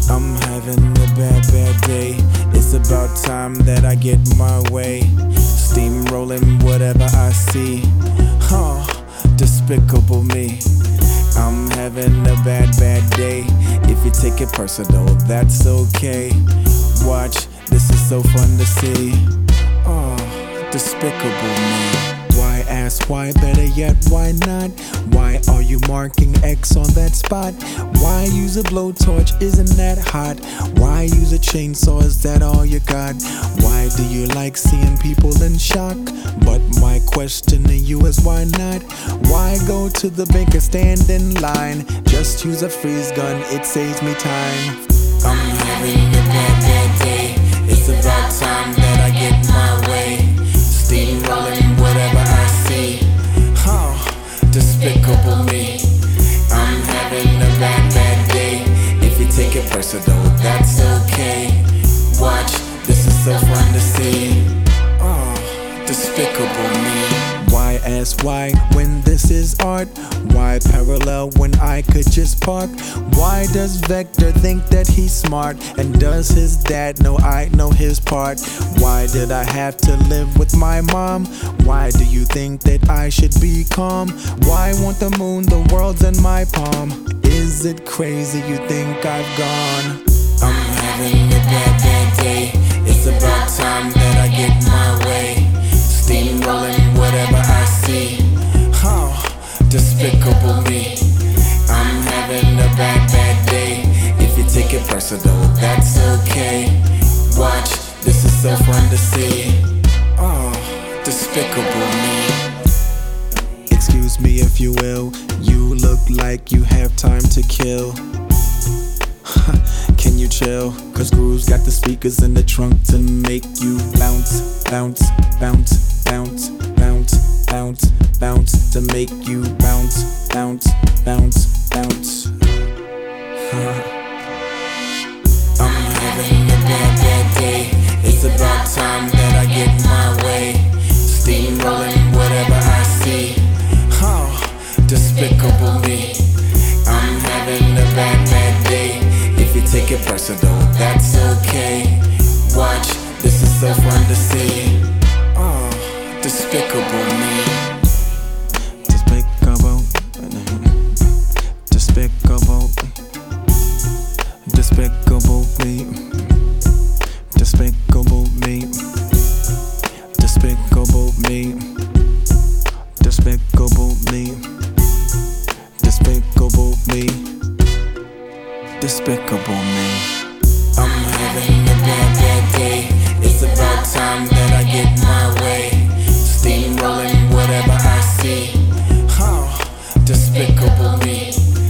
I'm having a bad day. It's about time that I get my way. Steamrolling whatever I see. Huh, despicable me. I'm having a bad day. If you take it personal, that's okay. Watch, this is so fun to see. Oh, despicable me. Why ask why, better yet, why not? Why are you marking X on that spot? Why use a blowtorch, isn't that hot? Why use a chainsaw, is that all you got? Why do you like seeing people in shock? But my question to you is why not? Why go to the bank and stand in line? Just use a freeze gun, it saves me time. I'm having a bad day. It's about time that I get my way. Steamrolling whatever I see. Oh, despicable me. I'm having a bad day. If you take it personal, that's okay. Watch, this is so fun to see. Oh, despicable me. Why ask why when this is art? Why parallel when I could just park? Why does Vector think that he's smart? And does his dad know I know his part? Why did I have to live with my mom? Why do you think that I should be calm? Why want the moon, the world's in my palm? Is it crazy you think I've gone? I'm having a bad day. It's about time that I get my way. Steamrolling whatever I see. Oh, despicable me. I'm having a bad day. If you take it personal, that's okay. Watch, this is so fun to see. Oh, despicable me. Excuse me if you will. You look like you have time to kill. Can you chill? Cause Groove's got the speakers in the trunk to make you bounce, bounce, bounce, bounce, bounce, bounce, bounce, to make you bounce, bounce, bounce, bounce. I'm having a bad day. It's about time that I get my way. Steamrolling whatever I see. Oh, despicable me. I'm having a bad day. If you take it personal, that's okay. Watch, this is so fun to see. Oh, despicable me. Despicable. Despicable. Despicable me. Despicable me. Despicable me. Despicable me. Despicable me. Despicable me. I'm having a bad day. It's about time that I get my way. Steamrolling whatever I see. Oh, despicable me.